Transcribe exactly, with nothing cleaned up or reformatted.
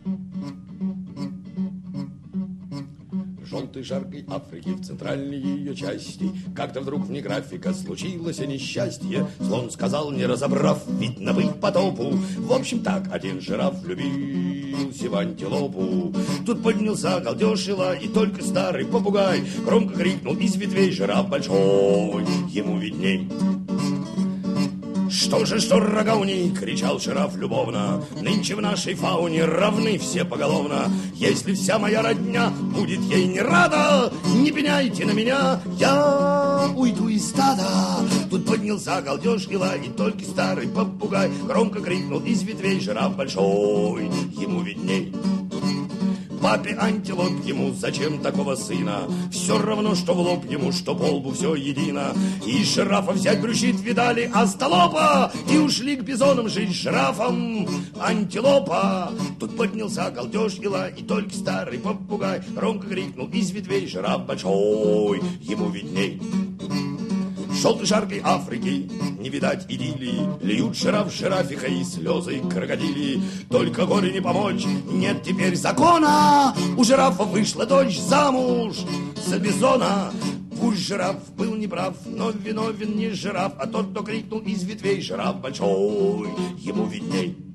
Желтой жаркой Африки в центральной ее части как-то вдруг вне графика случилось несчастье. Слон сказал, не разобрав, видно быть потопу: в общем так, один жираф влюбился в антилопу. Тут поднялся галдеж и лай, и только старый попугай громко крикнул из ветвей: жираф большой, ему видней. Что же, что рога у ней, кричал жираф любовно, нынче в нашей фауне равны все поголовно. Если вся моя родня будет ей не рада, не пеняйте на меня, я уйду из стада. Тут поднялся галдеж и лай, и только старый попугай громко крикнул из ветвей: жираф большой, ему видней. Папе антилоп ему зачем такого сына? Все равно, что в лоб ему, что по лбу, все едино. И жирафа взять брючит, видали, остолопа, и ушли к бизонам жить с жирафом антилопа. Тут поднялся галдеж и лай, и только старый попугай громко крикнул из ветвей: жираф большой, ему видней. В желтой жаркой Африки не видать идиллии, льют жираф жирафиха и слезы крокодили. Только горе не помочь, нет теперь закона, у жирафа вышла дочь замуж за бизона. Пусть жираф был неправ, но виновен не жираф, а тот, кто крикнул из ветвей: жираф большой, ему видней.